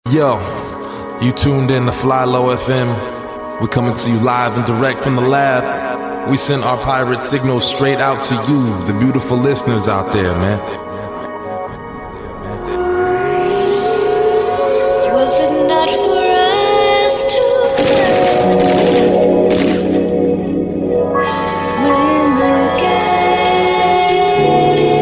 Yo, you tuned in to Fly Low FM. We're coming to you live and direct from the lab. We sent our pirate signal straight out to you, the beautiful listeners out there, man. Was it not for us to win the game?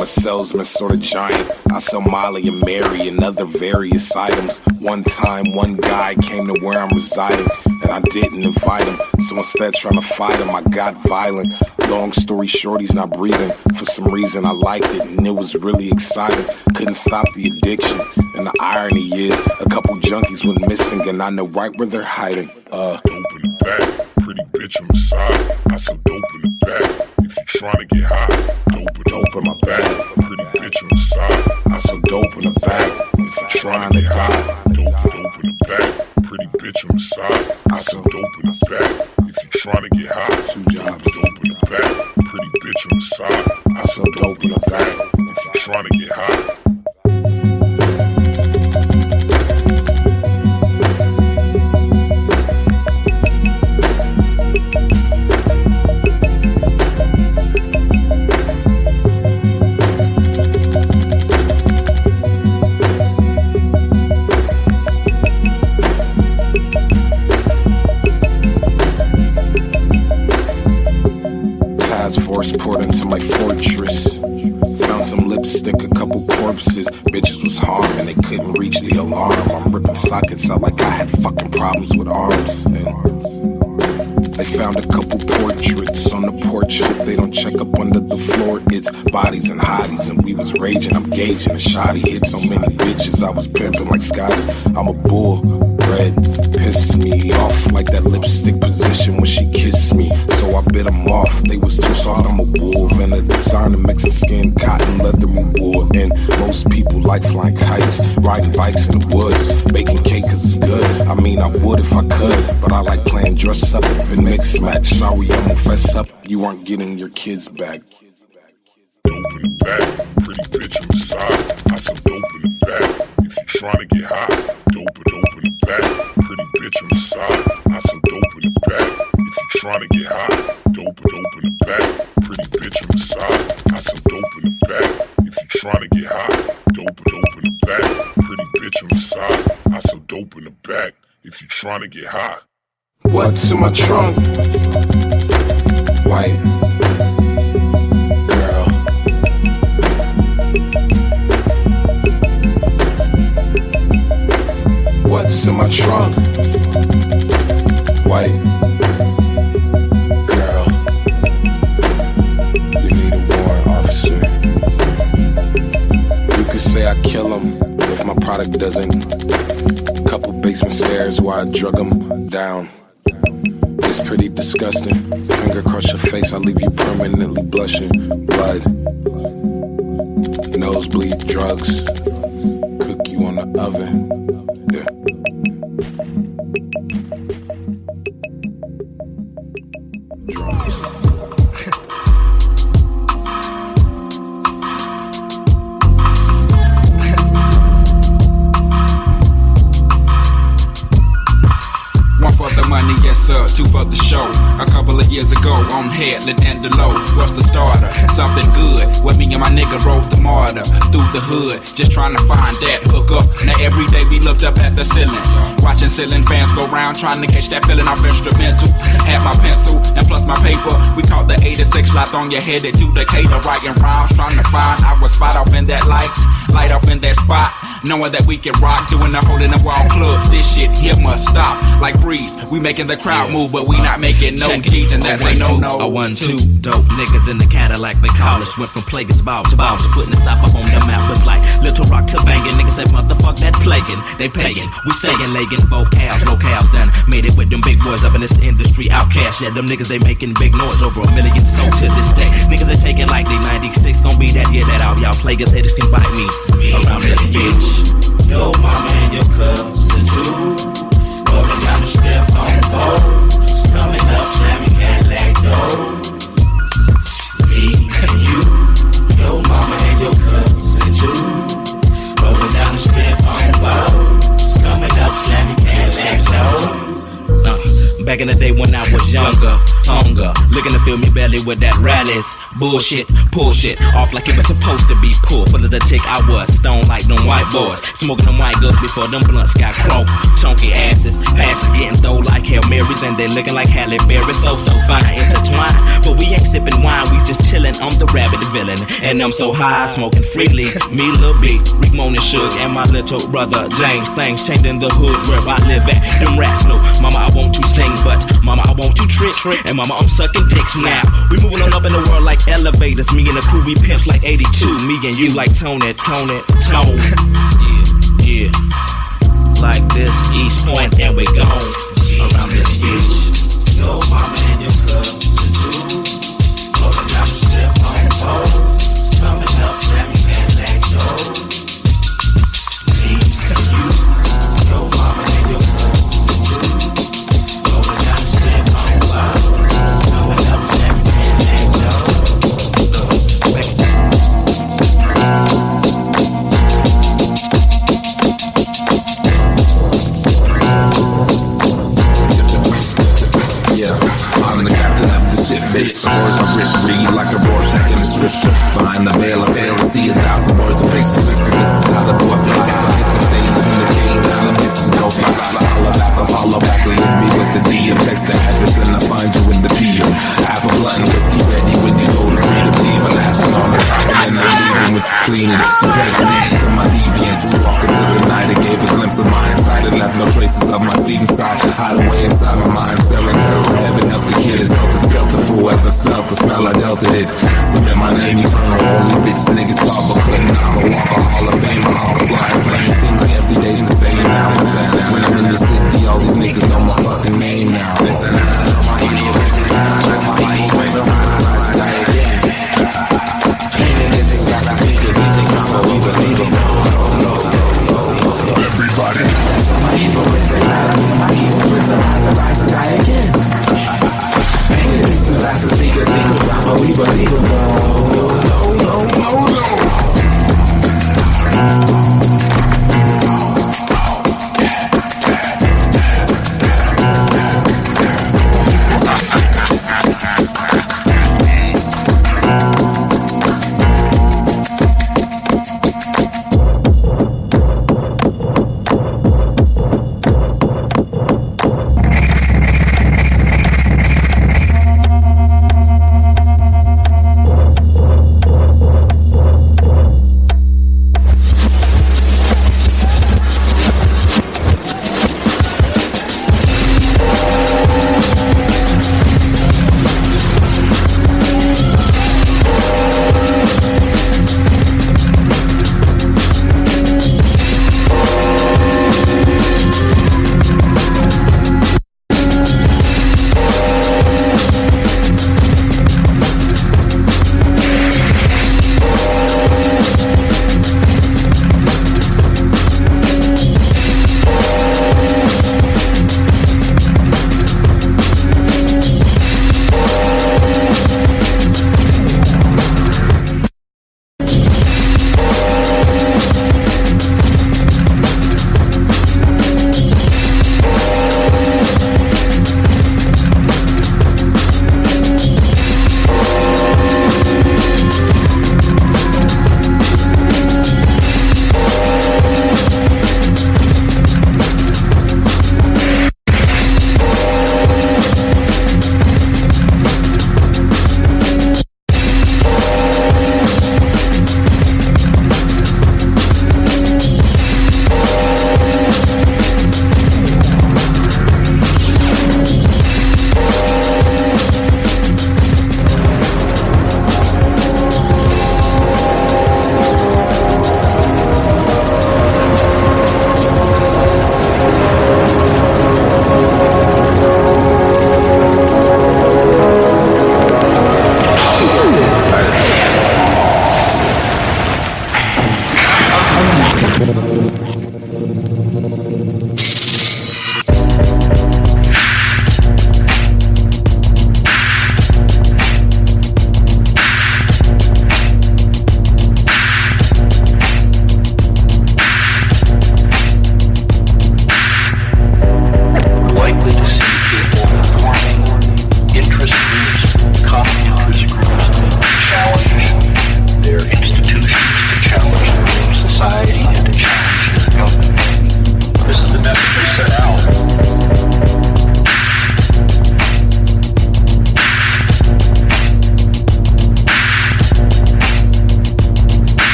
I'm a salesman, sort of giant. I sell Molly and Mary and other various items. One time, one guy came to where I'm residing, and I didn't invite him. So instead, trying to fight him, I got violent. Long story short, he's not breathing. For some reason, I liked it, and it was really exciting. Couldn't stop the addiction, and the irony is, a couple junkies went missing, and I know right where they're hiding. Dope in the back, pretty bitch on the side. I sell dope in the back, if you tryna get high. Dope in my bag, pretty bitch on the side. I sell dope in the back, if you trying to die. Dope in the back, pretty bitch on the side. I sell dope in the back, if you tryna get high. 2 jobs. Dope in the back, pretty bitch on the side. I sell dope in the back, if you tryna get high. Poured into my fortress. Found some lipstick, a couple corpses. Bitches was harming, they couldn't reach the alarm. I'm ripping sockets out like I had fucking problems with arms. And they found a couple portraits on the porch. Hope they don't check up under the floor. It's bodies and hotties, and we was raging. I'm gauging a shoddy. Hit so many bitches, I was pimping like Scotty. I'm a bull. Red pissed me off like that lipstick position when she kissed me. So I bit them off, they was too soft. I'm a wolf and a designer mix of skin, cotton, leather, and wool. And most people like flying kites, riding bikes in the woods, baking cake cause it's good. I mean I would if I could, but I like playing dress up and mix match. Sorry I'm gonna fess up, you aren't getting your kids back. Dope in the back, pretty bitch on the side. I sell dope in the back, if you tryna get high. Dope in the back, pretty bitch on the side. I sell dope in the back, if you tryna get high. Dope in the back, pretty bitch on the side. I sell dope in the back, if you tryna get high. Dope in the back, pretty bitch on the side. I sell dope in the back, if you tryna get high. What's in my trunk? White girl. What's in my trunk? White girl. You need a warrant, officer. You could say I kill him if my product doesn't. Couple basement stairs where I drug him down. It's pretty disgusting. Finger across your face, I leave you permanently blushing. Blood, nosebleed, drugs, cook you on the oven. Yeah. Drugs. Money, yes sir, 2 for the show. A couple of years ago, on Headland and Delow. What's the starter? Something good. With me and my nigga rode the martyr through the hood, just trying to find that hook up. Now every day we looked up at the ceiling, watching ceiling fans go round, trying to catch that feeling off instrumental. Had my pencil and plus my paper. We caught the 86 lot on your head to Decatur, writing rhymes, trying to find our spot off in that light off in that spot. Knowing that we can rock, doing the hole in the wall clubs. This shit here must stop. Like Freeze, we making the crowd move, but we not making no G's, and that's a no-no. A 1-2, dope niggas in the Cadillac, they call us. Went from plaguers, ball to balls, putting the South up on the map. It's like Little Rock to banging. Niggas say, motherfuck that plaguing. They paying, we staying, legging, vocals, locales done. Made it with them big boys up in this industry, outcast. Yeah, them niggas, they making big noise, over 1 million sold to this day. Niggas, they taking like they 96, gon' be that year that all y'all plaguers haters can bite me around this bitch. Your mama and your cousin too, rolling down the strip on boats, coming up slamming Cadillac doors. Me and you, your mama and your cousin too, rolling down the strip on boats, coming up slamming Cadillac doors. Back in the day when I was younger, hunger, looking to fill me belly with that rallies. Bullshit, pull shit off like it was supposed to be pulled. Full of the tick I was, stone like them white boys, smoking them white girls before them blunts got croaked. Chunky asses, passes getting throw like Hail Marys, and they looking like Halle Berry. So fine, intertwined, but we ain't sipping wine, we just chilling chillin', I'm the rabbit villain. And I'm so high, smoking freely. Me, Lil B, Rick Moan and Suge, and my little brother James. Things changed in the hood where I live at. Them rats know, mama, I want to sing, but mama, I want to trick. And mama, I'm sucking dicks now. We moving on up in the world like elevators. Me and the crew, we pimps like 82. Me and you like Tone. Yeah. Like this, East Point, and we gone around this bitch. Your mama and your cousins too. Rolling down the strip on board. Coming up, Sammy can't let go. Me and you. Your mama and your cousins too. Rolling down the strip on board. Coming up, Sammy can't let go. Bitch, the words I read like a Rorschach in the scripture. Behind the veil, I fail to see 1,000 words of pictures. This is how the boy fly. I hit the stage in the game, now the bitches go fly. Follow back, and hit me with the DM. Text the address, and I find you in the PM. Have a blunt and whiskey ready when you go to read a leave. A lashing on the top, and then I'm leaving with clean. She paid attention to my deviance. We walk into the night, it gave a glimpse of my inside. It left no traces of my seat inside. Hide away inside my mind, selling hell. Heaven help the kids, help the skeleton. Whoever smelled the smell, I dealt it. Submit my name eternal. Only bitch niggas thought but couldn't. I'm a walk, a hall of fame, a hall of flying flame. Seems like MC days the same now. When I'm in the city, all these niggas know my fucking name now. Listen, I know my evil, everybody. My evil prison, my evil prison, rise and die again. That's a secret, we believe it. No.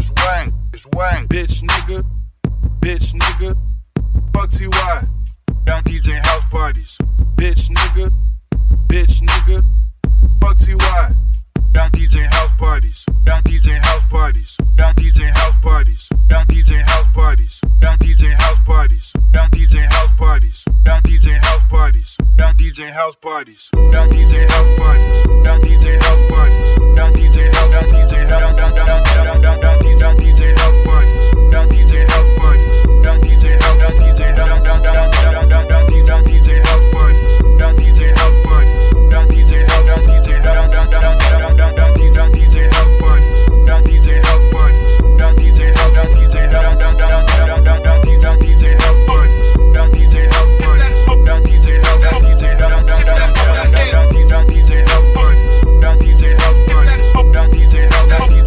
It's Wang, bitch nigga, fuck TY, down DJ house parties, bitch nigga, fuck TY, down DJ house parties, down DJ house parties, down DJ house parties, down DJ house parties, down DJ house parties, down DJ house parties, down DJ house parties, down DJ house parties, down DJ house parties, down DJ house parties, down DJ house, down DJ house, down DJ house parties, down DJ house parties, down DJ house, down DJ house, down DJ house parties, down DJ house parties, down DJ house, down DJ house, down DJ house parties, down DJ house parties, down DJ house, down DJ house, down DJ house parties, down DJ house parties, down DJ house, down DJ house, down DJ house, down DJ house parties, down DJ house, down DJ house, down DJ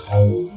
home.